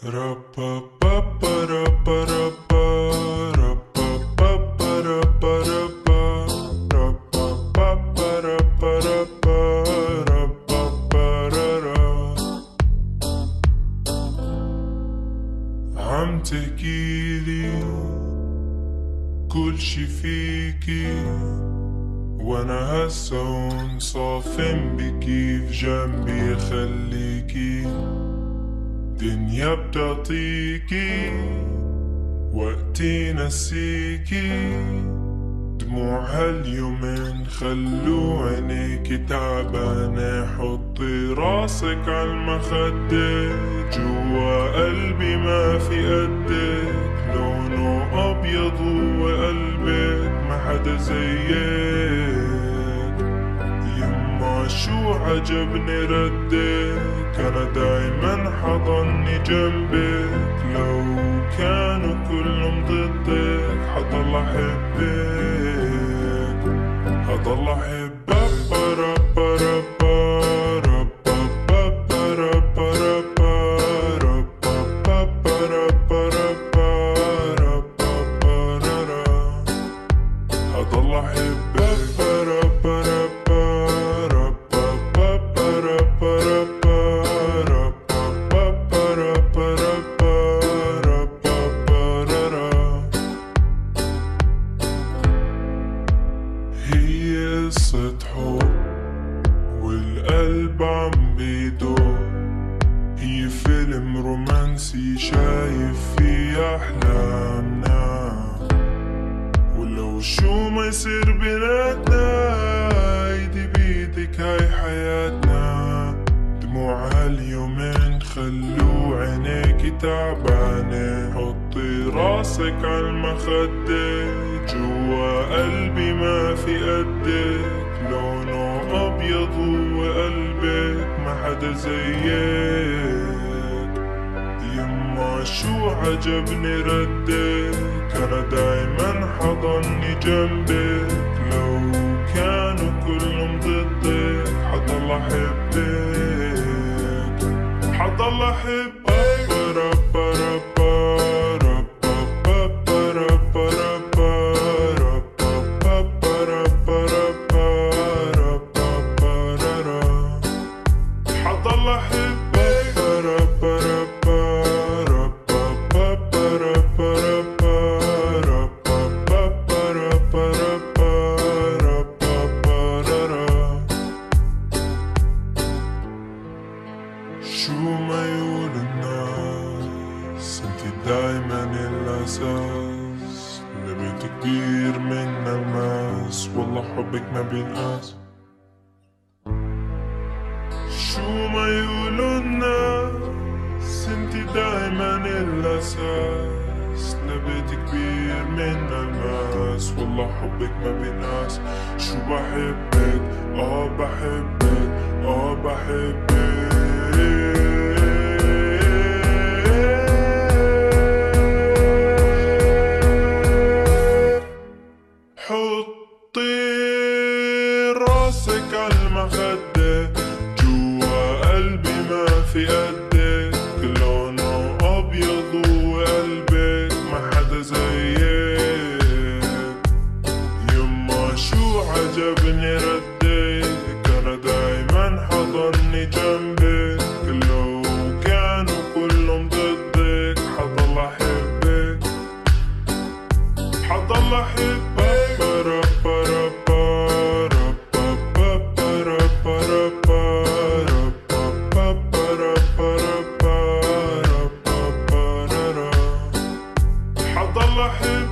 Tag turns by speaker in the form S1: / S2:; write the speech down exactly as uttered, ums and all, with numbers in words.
S1: عم تحكيلي كل شي فيكي، وانا هسا هون صافن بكيف جنبي خليكي. دنيا بتعطيكي وقتي نسيكي، دموع هاليومين خلو عينيكي تعبانة. حطي راسك عالمخدة، جوا قلبي ما في قدك. لونه أبيض وقلبك ما حدا زيك. يما شو عجبني ردك، أنا دايما حضني جنبك. لو كانوا كلهم ضدك حضل أحبك، حضل أحبك. حضل هي قصة حب والقلب عم بيدور. هي فيلم رومانسي شايف فيه أحلامنا، ولو شو ما يصير بيناتنا ايدي بيدك هاي حياتنا. دموع هاليومين خلو عينيكي تعبانة. حطي راسك عالمخدة، جوا قلبي ما في قدك. لونه أبيض وقلبك ما حدا زيك. يما شو عجبني ردك، أنا دايما حضني جنبك. لو كانوا كلهم ضدك حضل أحبك، حضل أحبك. حضل أحبك، شو ما يقول الناس انتي دايما الأساس. لبيت كبير من الماس، والله حبك ما بينقاس. شو ما يقولوا الناس انتي دايما الأساس. لبيت كبير من الماس، والله حبك ما بينقاس. شو بحبك، اه بحبك، اه بحبك. حطي راسك عالمخدة، جوا قلبي ما في قدك. لونه أبيض وقلبك ما حدا زيك. يما شو عجبني ردك، أنا دايما حضني جنبك. لو كانوا كلهم ضدك حضل أحبك، حضل أحبك. حضل أحبك.